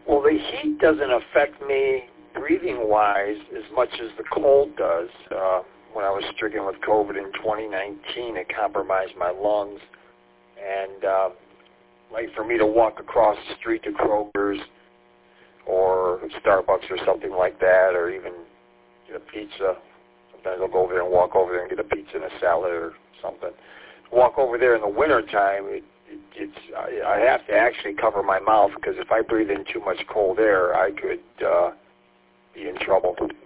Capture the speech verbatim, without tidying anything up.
Well, the heat doesn't affect me breathing-wise as much as the cold does. Uh, when I was stricken with COVID in twenty nineteen, it compromised my lungs. And uh, like for me to walk across the street to Kroger's or Starbucks or something like that, or even get a pizza. Sometimes I'll go over there and walk over there and get a pizza and a salad or something. Walk over there in the wintertime, it, it, it's, I, I have to actually cover my mouth because if I breathe in too much cold air, I could uh, be in trouble.